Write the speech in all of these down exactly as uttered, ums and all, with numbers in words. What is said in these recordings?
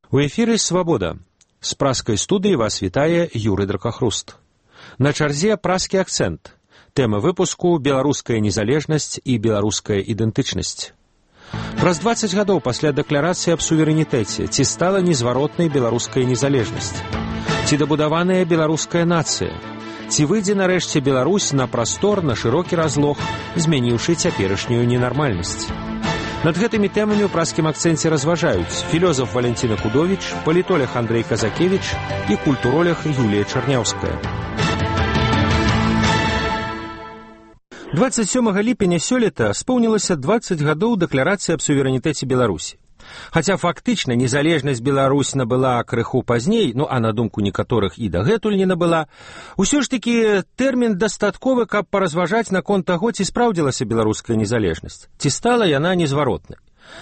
У эфіры «Свабода». З праскай студыі вас вітае Юрый Дракахруст. На чарзе праскі акцэнт. Тэма выпуску «Беларуская незалежнасць і беларуская ідэнтычнасць». Праз дваццаць гадоў пасля дэкларацыі аб суверэнітэце ці стала незваротнай беларуская незалежнасць? Ці дабудаваная беларуская нацыя? Ці выйдзе нарэшце Беларусь на прастор, на шырокі разлог, змяніўшы цяперашнюю ненармальнасць? Над гэтымі тэмамі ў праскім акцэнце разважаюць філёзаф Валянціна Кудовіч, палітолог Андрэй Казакевіч і культуролог Юлія Чарняўская. дваццаць сёмага ліпеня сёлета споўнілася дваццаць гадоў дэкларацыі аб суверэнітэце Беларусі. Хаця фактычна незалежнасць Беларусь набыла крыху пазней, ну а на думку некаторых і дагэтуль не набыла, усё ж такі тэрмін дастатковы, каб паразважаць наконт таго, ці спраўдзілася беларуская незалежнасць, ці стала яна незваротнай.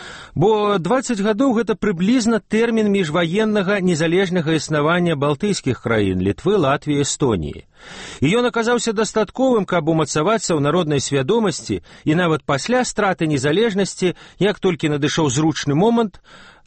Бо дваццаць гадоў гэта прыблізна тэрмін міжваеннага незалежнага існавання балтыйскіх краін Літвы, Латвіі, Эстоніі. І ён аказаўся дастатковым, каб умацавацца ў народнай свядомасці, і нават пасля страты незалежнасці, як толькі надышоў зручны момант,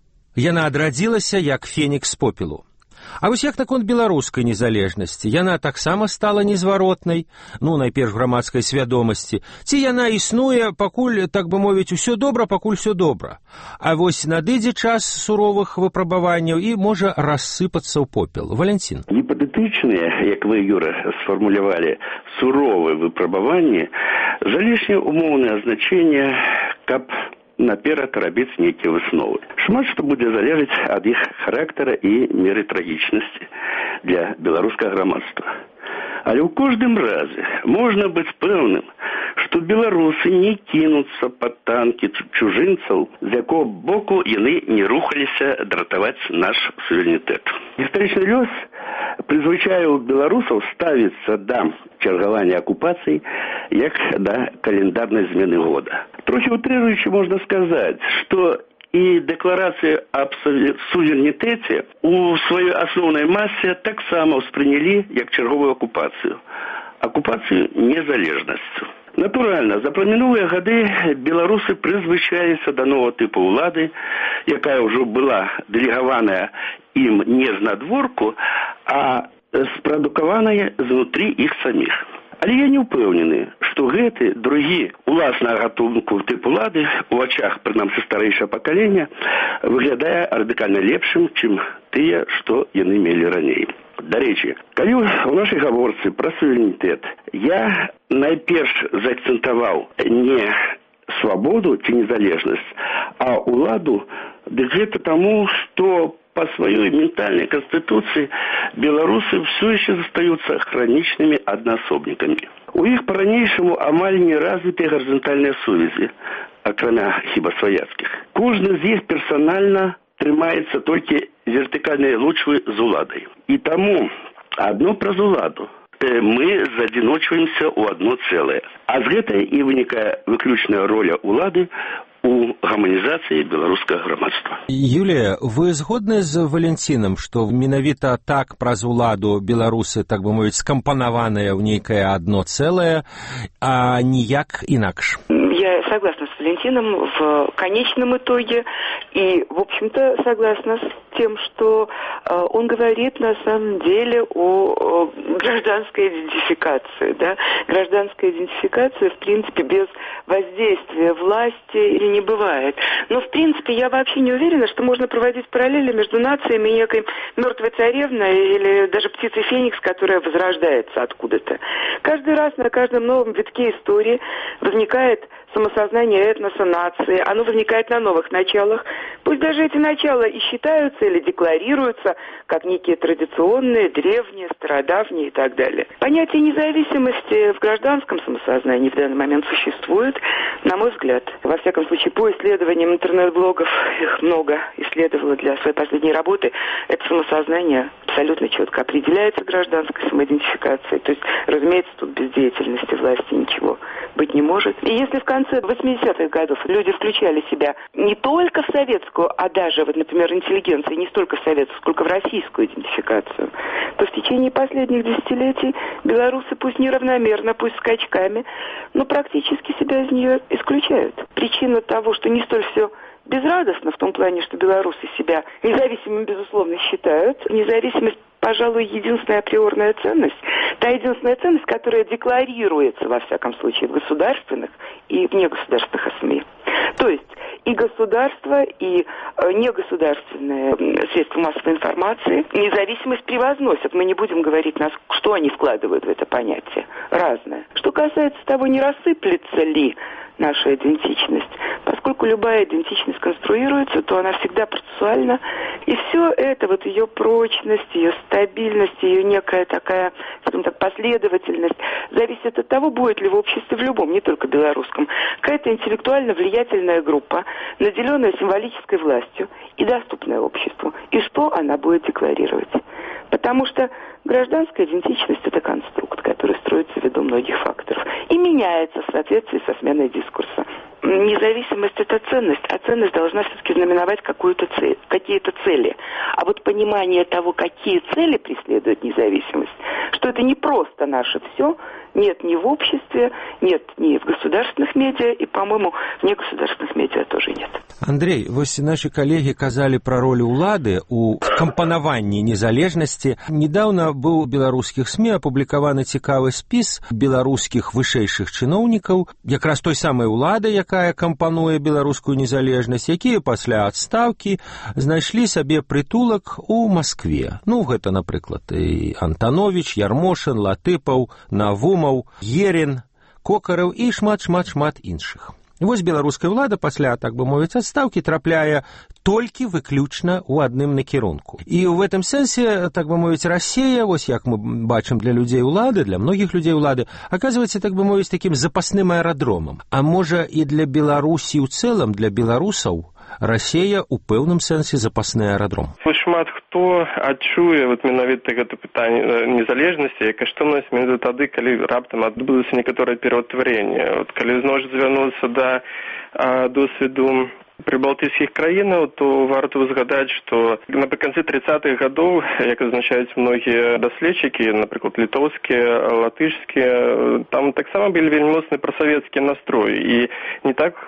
яна адрадзілася як фенікс з попелу. А вось як наконт беларускай незалежнасці? Яна таксама стала незваротнай, ну, найперш грамадскай свядомасці. Ці яна існуе, пакуль, так бы мовіць, усё добра, пакуль усё добра. А вось надыдзе час суровых выпрабаванняў і можа рассыпацца ў попел. Валянцін. Гіпатэтычныя, як вы, Юра, сфармулявалі, суровыя выпрабаванні, залішне умоўнае значэнне, каб наперад рабіць нейкія высновы. Шмат што будзе залежаць ад іх характара і меры трагічнасці для беларускага грамадства. Але ў кожным разе можна быць пэўным, што беларусы не кінуцца пад танкі чужынцаў, з якога боку яны не рухаліся дратаваць наш суверэнітэт. Гістарычны лёс прызвычаіў беларусаў ставіцца да чаргавання акупацый як да календарнай змены года. Трохі утрыруючы можна сказаць, што і дэкларацыя аб суверэнітэце у сваёй асноўнай масе таксама ўспрынялі як чарговую акупацыю. Акупацыю незалежнасцю. Натуральна, за прамінулыя гады беларусы прызвычаіліся да новага тыпу ўлады, якая ўжо была дэлегаваная ім не знадворку, а спрадукаваная знутры іх саміх. Але я не ўпэўнены, што гэты другі уласнага гатунку тып улады ў вачах, прынамсі старэйшае пакалення, выглядае радыкальна лепшым, чым тыя, што яны мелі раней. Дарэчы, калі ў нашай гаворцы пра суверэнітэт я найперш заакцэнтаваў не свабоду ці незалежнасць, а ўладу, дык гэта таму, што по своей ментальной конституции белорусы все еще остаются хроничными одноособниками. У них по-ранейшему амаль не развитые горизонтальные связи, акрамя хіба сваяцких. Кожны з іх персонально трымаецца толькі вертыкальнай лучвы з уладай. І таму адно праз уладу мы задзіночваемся ў адно цэлае. А з гэтай і вынікае выключная роля улады у гаманізацыі беларускага грамадства. Юлія, вы згодны з Валянцінам, што менавіта так праз уладу беларусы, так бы мовіць, скампанаваныя ў нейкае адно цэлае, а ніяк інакш? Я согласна с Валентином в конечном итоге и, в общем-то, согласна с тем, что э, он говорит на самом деле о, о гражданской идентификации. Да? Гражданская идентификация, в принципе, без воздействия власти или не бывает. Но, в принципе, я вообще не уверена, что можно проводить параллели между нациями и некой мертвой царевной или даже птицей Феникс, которая возрождается откуда-то. Каждый раз на каждом новом витке истории возникает самосознание этноса, нации, оно возникает на новых началах. Пусть даже эти начала и считаются или декларируются как некие традиционные, древние, стародавние и так далее. Понятие независимости в гражданском самосознании в данный момент существует, на мой взгляд. Во всяком случае, по исследованиям интернет-блогов, их много исследовала для своей последней работы, это самосознание абсолютно четко определяется гражданской самоидентификацией. То есть, разумеется, тут без деятельности власти ничего быть не может. И если в конце восьмидесятых годов люди включали себя не только в советскую, а даже, вот, например, интеллигенции, не столько в советскую, сколько в российскую идентификацию, то в течение последних десятилетий белорусы, пусть неравномерно, пусть скачками, но практически себя из нее исключают. Причина того, что не столь все безрадостно в том плане, что белорусы себя независимыми, безусловно, считают. Независимость, пожалуй, единственная априорная ценность, та единственная ценность, которая декларируется, во всяком случае, в государственных и в негосударственных СМИ. То есть и государство, и э, негосударственные средства массовой информации независимость превозносят. Мы не будем говорить, нас, что они вкладывают в это понятие. Разное. Что касается того, не рассыплется ли наша идентичность, поскольку любая идентичность конструируется, то она всегда процессуальна. И все это, вот ее прочность, ее стабильность, ее некая такая, скажем так, последовательность, зависит от того, будет ли в обществе, в любом, не только белорусском, какая-то интеллектуально влиятельная группа, наделенная символической властью и доступная обществу, и что она будет декларировать. Потому что гражданская идентичность – это конструкт, который строится ввиду многих факторов и меняется в соответствии со сменой дискурса. Независимость – это ценность, а ценность должна все-таки знаменовать какую-то цель, какие-то цели. А вот понимание того, какие цели преследует независимость, что это не просто наше все, нет ни в обществе, нет ни в государственных медиа, и, по-моему, в негосударственных медиа тоже нет. Андрей, вось наши коллеги казали про роль улады у кампанаванні незалежнасці. Недавно быў у беларускіх СМІ апублікаваны цікавы спіс беларускіх вышэйшых чыноўнікаў, якраз той самай улады, якая кампануе беларускую незалежнасць, якія пасля адстаўкі знайшлі сабе прытулак у Маскве. Ну, гэта, напрыклад, і Антанович, Ярмошин, Латыпаў, Навумаў, Ерин, Кокараў і шмат-шмат-шмат іншых. Вось беларуская ўлада пасля, так бы мовіць, адстаўкі трапляе толькі выключна ў адным накірунку. І ў гэтым сэнсе, так бы мовіць, Расія, вось як мы бачым для людзей улады, для многіх людзей улады, аказваецца, так бы мовіць, такім запасным аэрадромам. А можа і для Беларусі ў цэлым, для беларусаў, Расія ў пэўным сэнсе запасны аэрадром. Шмат хто адчуе вот менавіта гэта пытанне незалежнасці, як каштоўнасць менавіта тады, калі раптам адбудуцца некаторае пераўтварэнне. Вот калі зноў звярнуцца да а, досведу прыбалтыйскіх краінаў, то варта згадаць, што напрыканцы тридцатых гадоў, як азначаюць многія даследчыкі, напрыклад, літоўскія, латышскія, там таксама былі вельмі моцны прасавецкія настроі. І не так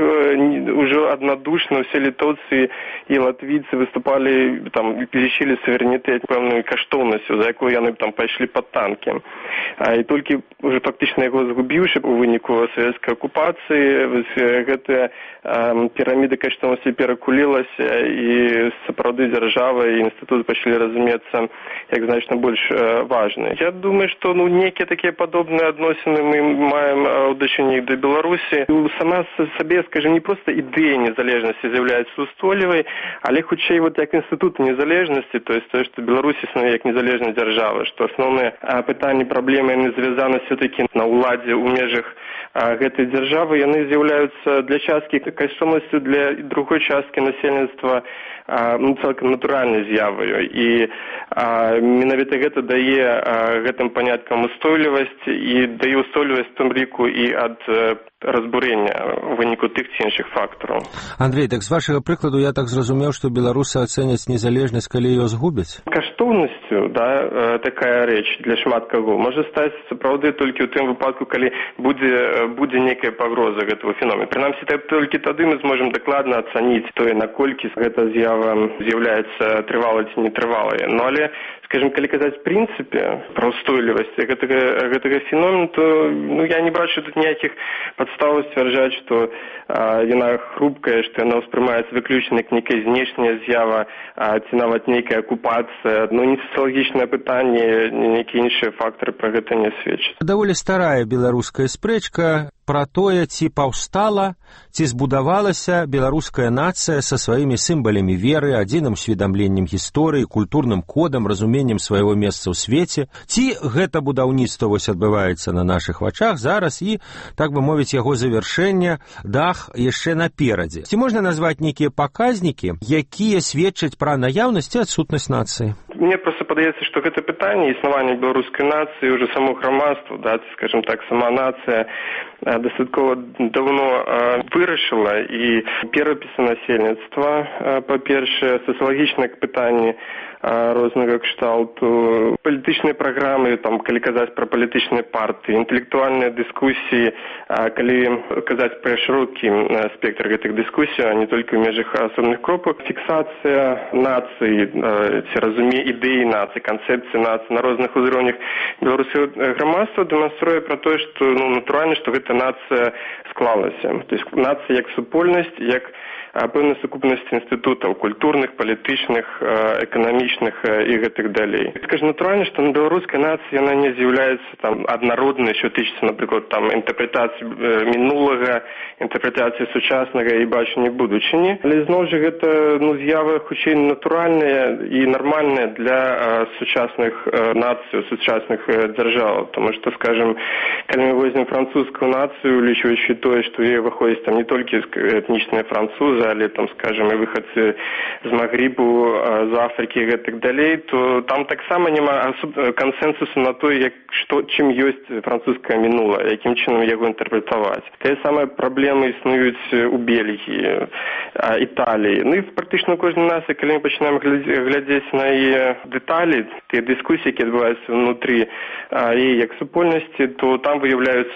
ўжо аднадушна ўсе літоўцы і латвійцы выступалі, там, лічылі суверэнітэт пэўнай каштоўнасцю, за якую яны там пайшлі пад танкі. А, і толькі уже фактычна яго згубіўшы у выніку савецкай акупацыі, гэтая піраміда каштоўнасці перакулілася, і сапраўды дзяржава і інстытут пачалі разумецца як значна больш важны. Я думаю, што ну, некія такія падобныя адносіны мы маем у дачыненні да Беларусі. Сама сабе, скажем, не проста ідэя незалежнасці з'яўляецца устойлівай, але хутчэй вот як інстытут незалежнасці, то есть тое, што Беларусь існуе як незалежная дзяржава, што асноўныя пытанні, праблемы яны звязаны все-таки на ўладзе ў межах гэтай дзяржавы, яны з'яўляюцца для часткі каштоўнасцю, для другой часткі насельніцтва ну, цалкам натуральнай з'яваю. І а, менавіта гэта дае а, гэтым паняткам устойлівасць і дае устойлівасць в том ліку і ад разбурення ў выніку тых ці іншых фактараў. Андрей, так з вашага прыкладу я так зразумеў, што беларусы ацэняць незалежнасць, калі ее згубяць? Каштоўнасцю, да, такая рэч для шмат каго можа стаць сапраўды толькі ў тым выпадку, калі будзе, будзе некая пагроза гэтага феномена. Прынамсі, толькі тады мы зможам дакладна ацаніць тое, наколькі гэта з'ява з'яўляецца трывалай ці нетрывалай. Ну, але, скажем, калі казаць в прынцыпе пра ўстойлівасць гэтага, гэтага феномена, то ну, я не бачу тут ніякіх падстаў сцвярджаць, што а, яна хрупкая, што яна ўспрымаецца выключна як некая знешняя з'ява, а, ці нават нейкая акупацыя. Ну, не сацыялагічнае пытанне, нейкія іншыя фактары пра гэта не сведчаць. Даволі старая беларуская спрэчка пра тое, ці паўстала, ці збудавалася беларуская нацыя са сваімі сімвалямі веры, адзіным усведамленнем гісторыі, культурным кодам, разуменнем свайго месца ў свеце, ці гэта будаўніцтва вось адбываецца на нашых вачах зараз і, так бы мовіць, яго завяршэнне, дах яшчэ наперадзе. Ці можна назваць нейкія паказнікі, якія сведчаць пра наяўнасць і адсутнасць нацыі? Мне просто падаецца, што гэта пытанне існавання беларускай нацыі, ўжо само грамадства, да, скажем так, сама нацыя дастаткова давно вырашыла, і перапісы насельніцтва, па-першае, сацыялагічнае пытанне рознага кшталту, палітычныя праграмы, там, калі казаць пра палітычныя партыі, інтэлектуальныя дыскусіі, калі казаць пра шырокі спектр гэтых дыскусій, а не толькі ў межах асобных кропак, фіксацыя нацыі, ці разуме ідэі нацыі, канцэпцыі нацыі на розных узроўнях беларускага грамадства дэманструе пра тое, што ну, натуральна, што гэта нацыя склалася. То есть нацыя як супольнасць, як пэўная сукупнасць інстытутаў культурных, палітычных, эканамічных і гэтых далей. Скажу натуральна, што на беларускай нацыі яна не з'яўляецца там аднароднай, що тычыцца, напрыклад, там інтэрпрэтацыі мінулага, інтэрпрэтацыі сучаснага і бачання будучыні. Але зноў жа гэта ну, з'ява хутчэй натуральная і нармальная для а, сучасных а, нацый, сучасных а, дзяржаў. Таму што, скажем, калі мы возьмем французскую нацыю, улічваючы тое, што ў яе выходзіць там не толькі этнічныя французы, але там, скажем, і выхадцы з Магрибу, з Афрыкі і гэтак далей, то там таксама няма кансэнсусу на тое, як, што, чым ёсць французскае мінула, якім чынам яго інтэрпрэтаваць. Тыя самыя праблемы існуюць у Бельгіі, Італіі. Ну і практычна кожнай нацыі, калі мы пачынаем глядзець на яе дэталі, тыя дыскусіі, які адбываюцца ўнутры яе як супольнасці, то там выяўляюцца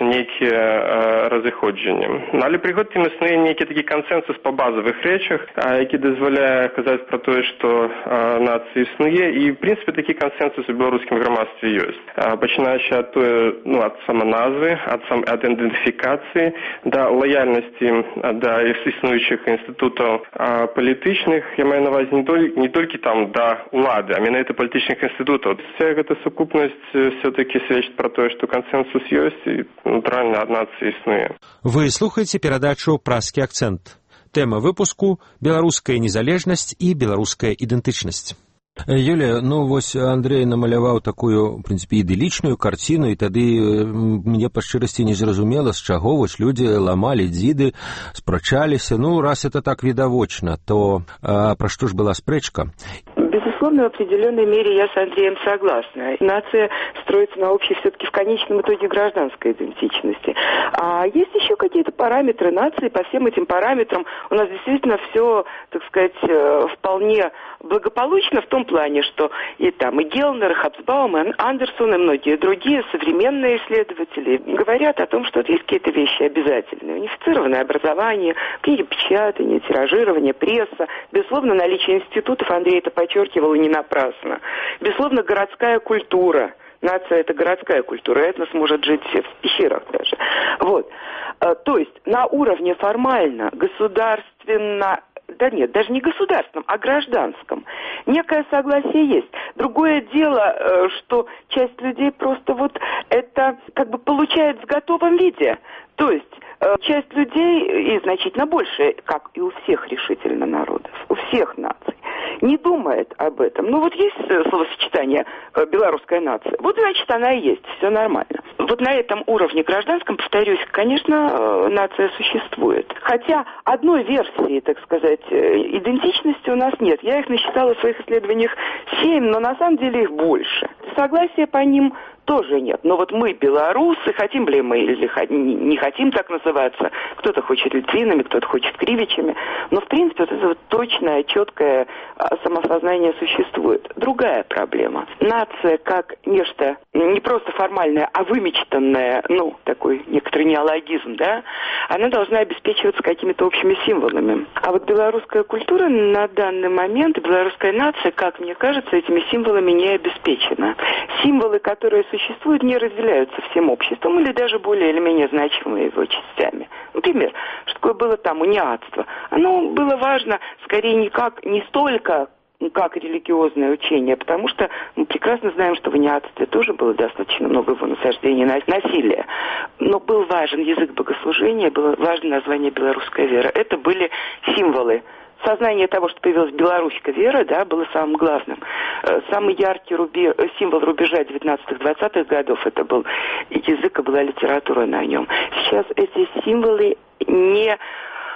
нейкія разыходжанні. Але пры гэтым існуе нейкі такі кансэнсус па базавых рэчах, які дазваляе казаць пра тое, што нацыя існуе, і, в прынцыпе, такі кансэнсус у беларускім грамадстве ёсць. Пачынаючы ад тое, ну, ад саманазвы, ад, сам, ад ідэнтыфікацыі, да лаяльнасці да існуючых інстытутаў палітычных, я маю на ўвазе не толькі, не толькі там да улады, а менавіта палітычных інстытутаў. Вся гэта сукупнасць все-таки сведчыць пра тое, што кансэнсус ёсць, і натуральна ад нацыі існуе. Вы слухаеце перадачу «Празкі акцэнт». Тэма выпуску «Беларуская незалежнасць і беларуская ідэнтычнасць». Юлія, ну вось Андрей намаляваў такую, в прынцыпе, ідылічную карціну, і тады мне па шчырасці не зразумела, з чаго вось людзі ламалі дзіды, спрачаліся. Ну, раз это так відавочна, то а, пра што ж была спрэчка? Безусловно, в определенной мере я с Андреем согласна. Нация строится на общей все-таки в конечном итоге гражданской идентичности. А есть еще какие-то параметры нации. По всем этим параметрам у нас действительно все, так сказать, вполне благополучно в том плане, что и там и Гелнер, и Хабсбаум, и Андерсон, и многие другие современные исследователи говорят о том, что есть какие-то вещи обязательные. Унифицированное образование, книгопечатание, тиражирование, пресса. Безусловно, наличие институтов, Андрей это подчеркивал, и не напрасно. Безусловно, городская культура. Нация – это городская культура, этнос может жить в пещерах даже. Вот. То есть на уровне формально, государственно, да нет, даже не государственном, а гражданском, некое согласие есть. Другое дело, что часть людей просто вот это как бы получает в готовом виде. То есть часть людей, и значительно больше, как и у всех решительно народов, у всех наций, не думает об этом. Ну вот есть словосочетание «белорусская нация». Вот, значит, она и есть, все нормально. Вот на этом уровне гражданском, повторюсь, конечно, нация существует. Хотя одной версии, так сказать, идентичности у нас нет. Я их насчитала в своих исследованиях семь, но на самом деле их больше. Согласия по ним тоже нет. Но вот мы, белорусы, хотим ли мы или не хотим так называться, кто-то хочет литвинами, кто-то хочет кривичами, но в принципе вот это вот точное, четкое самосознание существует. Другая проблема. Нация как нечто не просто формальное, а вымечтанное, ну, такой некоторый неологизм, да, она должна обеспечиваться какими-то общими символами. А вот белорусская культура на данный момент, белорусская нация, как мне кажется, этими символами не обеспечена. Символы, которые существуют, не разделяются всем обществом или даже более или менее значимыми его частями. Например, что такое было там униатство? Оно было важно скорее не как, не столько как религиозное учение, потому что мы прекрасно знаем, что в униатстве тоже было достаточно много его насаждений насилия. Но был важен язык богослужения, было важно название белорусская вера. Это были символы. Сознание того, что появилась белорусская вера, да, было самым главным. Самый яркий рубеж, символ рубежа девятнадцатых-двадцатых годов, это был язык, и была литература на нем. Сейчас эти символы не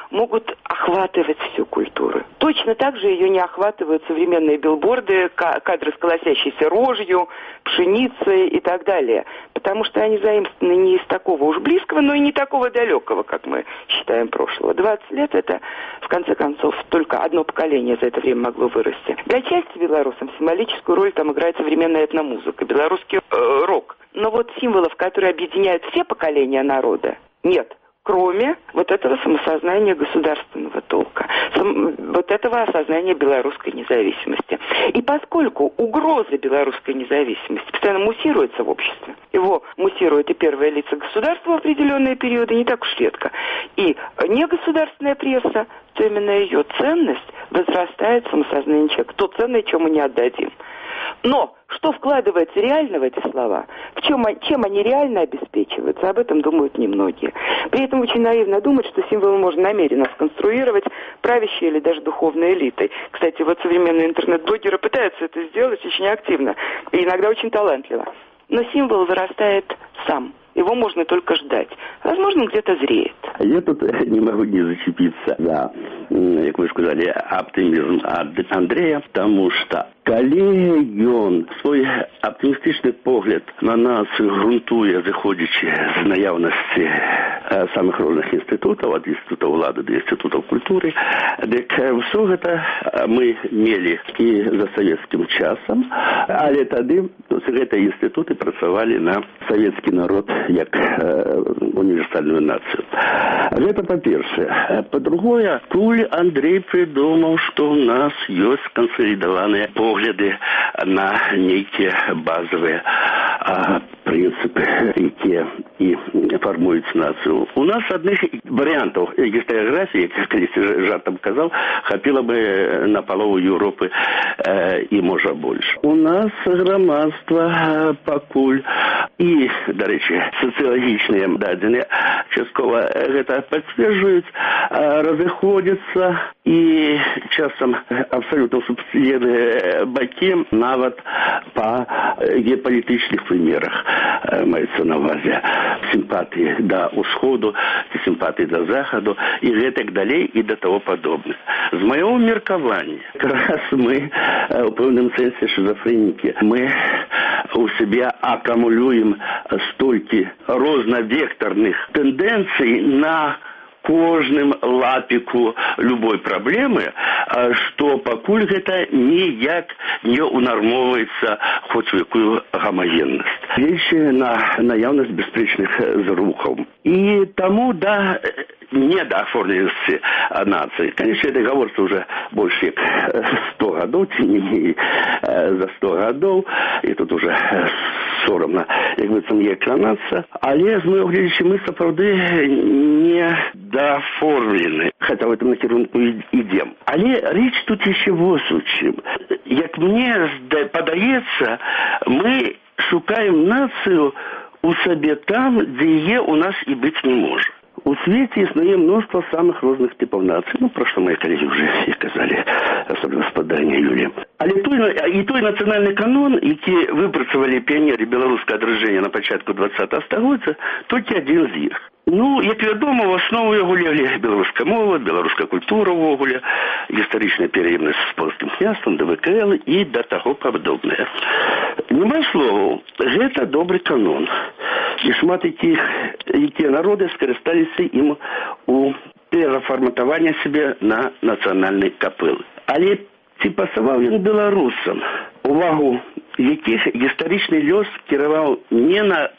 могут охватывать всю культуру. Точно так же ее не охватывают современные билборды, кадры с колосящейся рожью, пшеницей и так далее. Потому что они заимствованы не из такого уж близкого, но и не такого далекого, как мы считаем, прошлого. двадцать лет это, в конце концов, только одно поколение за это время могло вырасти. Для части белорусам символическую роль там играет современная этномузыка, белорусский э, рок. Но вот символов, которые объединяют все поколения народа, нет. Кроме вот этого самосознания государственного толка, сам, вот этого осознания белорусской независимости. И поскольку угроза белорусской независимости постоянно муссируется в обществе, его муссируют и первые лица государства в определенные периоды, не так уж редко, и негосударственная пресса, то именно ее ценность возрастает в самосознании человека. То ценное, чем мы не отдадим. Но что вкладывается реально в эти слова, в чем, чем они реально обеспечиваются, об этом думают немногие. При этом очень наивно думать, что символы можно намеренно сконструировать правящей или даже духовной элитой. Кстати, вот современные интернет-блогеры пытаются это сделать очень активно и иногда очень талантливо. Но символ вырастает сам. Его можно только ждать. Возможно, где-то зреет. Я тут не могу не зачепиться за, как вы сказали, оптимизм Андрея, потому что коли он свой оптимистичный погляд на нацию грунтує, заходячи з наявності самих різних інститутів, від інституту влади до інституту культури, так все це ми мали і за совєтським часом, але тоді ці інститути працювали на совєтський народ як універсальну націю. Это по-перше. По-другое, Куль Андрей придумал, что у нас есть консолидованные погляды на некие базовые а, принципы, которые и формуют нацию. У нас одних вариантов историографии, как я жартом сказал, хватило бы на полову Европы э, и, может, больше. У нас громадство покуль и, до речи, социологичные данные частково это подтверждают, разыходятся и часом абсолютно субсидиарные баки нават по геополитичных примерах мається на увазі симпатии до усходу, симпатии до заходу и так далее и до того подобное. С моего меркования, как раз мы в певном сенсе шизофреники, мы у себя аккумулюем столько разновекторных тенденций на кожным лапику любой проблемы, что покуль это ніяк не унормовується хоч в яку гомогенність. Речь на наявность беспечных зрухов. И тому, да, не до оформленности нации. Конечно, это говорится уже больше как сто годов, тем не менее, за сто годов, и тут уже соромно, як говорится, не кланяться. Але, з моего глядача, мы, сапраўды, не дооформлены, хотя в этом накірунку идем. Але речь тут еще вот о чем. Як мне подається, мы шукаем нацию у себе там, где ее у нас и быть не может. У свете існує множество самых разных типов наций. Ну, про що мої колеги вже і казали, особливо сподання Юлії. Але той, і той національний канон, який випрацювали піонери білоруського відродження на початку двадцятого століття, тільки один з їх. Ну, як відомо, в основу його лягли білоруська мова, білоруська культура ввогуле, історична переємність з польським князством, ДВКЛ і до того подобне. Нема слову, це добрий канон. І шмат яких, які народи скористалися їм у переформатуванні себе на національний капел. Але ці пасував він білорусам, увагу яких історичний лёс кіраваў не на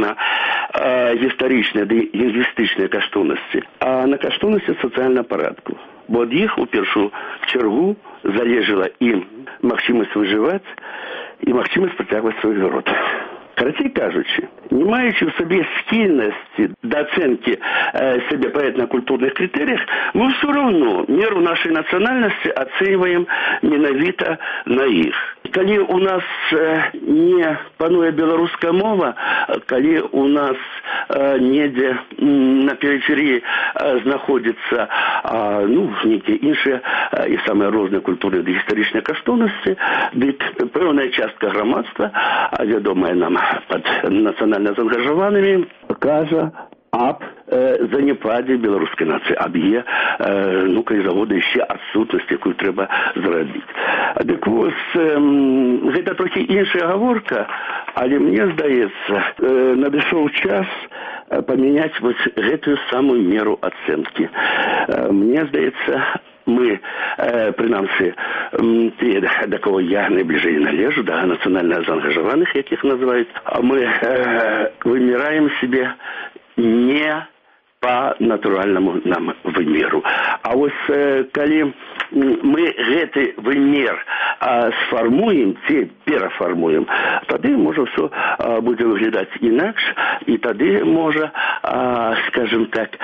культурна-гістарычныя ды лінгвістычныя каштоўнасці, а на каштоўнасці сацыяльнага парадку. Бо ад іх у першую чаргу залежала і магчымасць выжываць, і магчымасць працягваць свой род. Карацей кажучи, не маючи в собі схильності до оценки э, себе по этнокультурных критериях, мы все равно меру нашей национальности оцениваем ненавито на их. Коли у нас э, не пануе белорусская мова, коли у нас э, неде на периферии э, знаходятся э, ну, некие іншие э, и самые разные культурные и историчные каштоўнасці, дык пэўная частка грамадства, вядомая нам под национально заангажаванымі, кажа аб э, э, занепадзе беларускай нацыі, аб е э, ну кай завода яшчэ адсутнасць, якую трэба зрабіць. Дык вось э, гэта трохі іншая гаворка, але мне здаецца, э, надышоў час памяняць вось гэтую самую меру ацэнкі. Э, мне здаецца, мы, э, прынамсі, те, да кого я найбліжэй належу, да нацыянальна заангажаваных, якіх называюць, мы э, вымираем себе не по натуральнаму нам вымеру. А вось э, калі мы гэты вымер э, сфармуем, ці перафармуем, тады можа ўсё э, будзе выглядаць інакш, і тады можа, э, скажем так,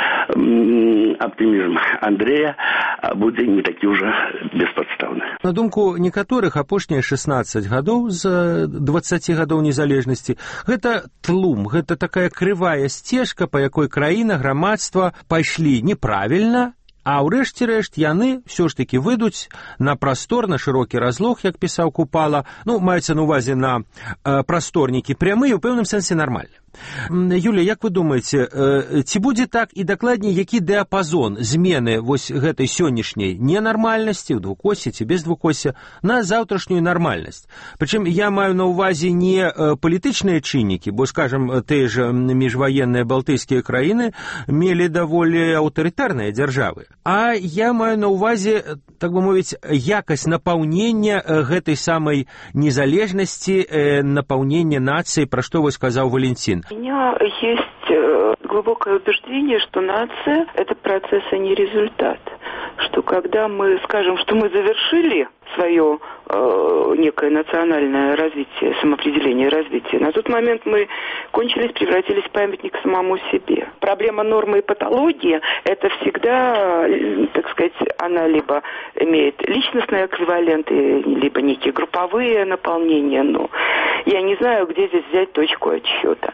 э, аптымізм Андрэя будзе не такі ўжо беспадстаўны. На думку некаторых, апошнія шэснаццаць гадоў з дваццаці гадоў незалежнасці гэта тлум, гэта такая крывая сцежка, па якой краіна, грамадства пайшлі неправільна, а ўрэшце рэшт яны ўсё ж такі выйдуць на прастор, на шырокі разлог, як пісаў Купала, ну, маецца на ўвазе на э, прасторнікі прямыя, у пэўным сэнсе нармальна. Юля, як вы думаеце, ці будзе так і дакладней, які дыапазон змены вось гэтай сённяшняй ненармальнасці, ў двукосе ці без двукося, на заўтрашнюю нармальнасць? Прычым я маю на ўвазе не палітычныя чыннікі, бо, скажам, тыя ж міжваенныя балтыйскія краіны мелі даволі аўтарытарныя дзяржавы. А я маю на ўвазе, так бы мовіць, якасць напаўнення гэтай самай незалежнасці, напаўнення нацыі, пра што вось сказаў Валентин. У меня есть глубокое убеждение, что нация – это процесс, а не результат. Что когда мы скажем, что мы завершили свое э, некое национальное развитие, самоопределение, развитие, на тот момент мы кончились, превратились в памятник самому себе. Проблема нормы и патологии – это всегда, так сказать, она либо имеет личностные эквиваленты, либо некие групповые наполнения. Ну, я не знаю, где здесь взять точку отсчета.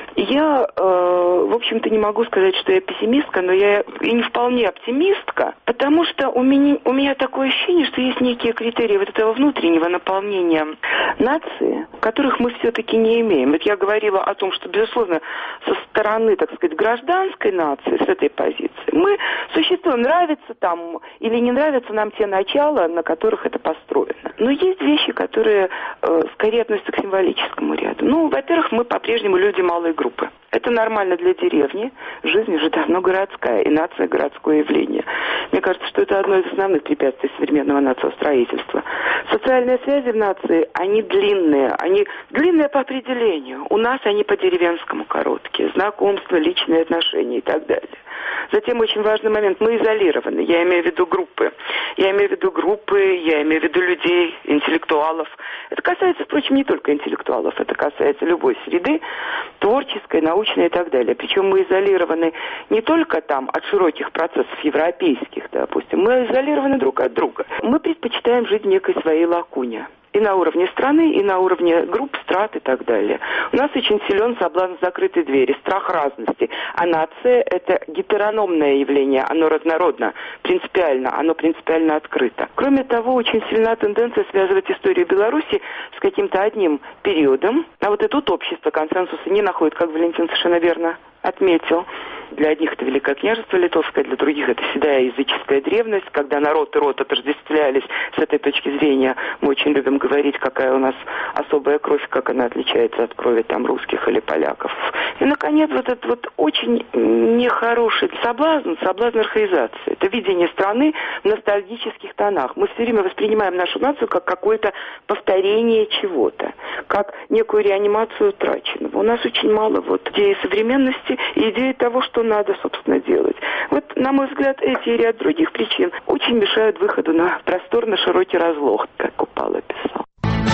Я, э, в общем-то, не могу сказать, что я пессимистка, но я и не вполне оптимистка, потому что у меня, у меня такое ощущение, что есть некие критерии вот этого внутреннего наполнения нации, которых мы все-таки не имеем. Вот я говорила о том, что, безусловно, со стороны, так сказать, гражданской нации, с этой позиции, мы существуем, нравится там или не нравятся нам те начала, на которых это построено. Но есть вещи, которые э, скорее относятся к символическому ряду. Ну, во-первых, мы по-прежнему люди малой группы. Это нормально для деревни. Жизнь уже давно городская, и нация – городское явление. Мне кажется, что это одно из основных препятствий современного нациостроительства. Социальные связи в нации, они длинные. Они длинные по определению. У нас они по-деревенскому короткие. Знакомства, личные отношения и так далее. Затем очень важный момент. Мы изолированы. Я имею в виду группы. Я имею в виду группы, я имею в виду людей, интеллектуалов. Это касается, впрочем, не только интеллектуалов. Это касается любой среды, творческой, научной и так далее. Причем мы изолированы не только там от широких процессов европейских, допустим. Мы изолированы друг от друга. Мы предпочитаем жить в некой своей лакуне. И на уровне страны, и на уровне групп, страт и так далее. У нас очень силен соблазн закрытой двери, страх разности. А нация – это гетерономное явление, оно разнородно, принципиально, оно принципиально открыто. Кроме того, очень сильна тенденция связывать историю Беларуси с каким-то одним периодом. А вот и тут общество консенсуса не находит, как Валентин совершенно верно отметил. Для одних это Великое княжество Литовское, для других это седая языческая древность, когда народ и род отождествлялись. С этой точки зрения мы очень любим говорить, какая у нас особая кровь, как она отличается от крови там русских или поляков. И, наконец, вот этот вот очень нехороший соблазн, соблазн архаизации. Это видение страны в ностальгических тонах. Мы все время воспринимаем нашу нацию как какое-то повторение чего-то, как некую реанимацию утраченного. У нас очень мало вот идеи современности и идеи того, что надо, собственно, делать. Вот, на мой взгляд, эти и ряд других причин очень мешают выходу на простор, на широкий разлог, как Купала писал.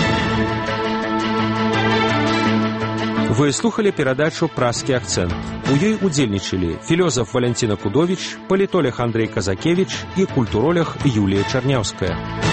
Вы слухали перадачу «Празкі акцэнт». У ёй удзельнічалі філёзаф Валентина Кудовіч, палітолог Андрей Казакевіч і культуролог Юлія Чарняўская.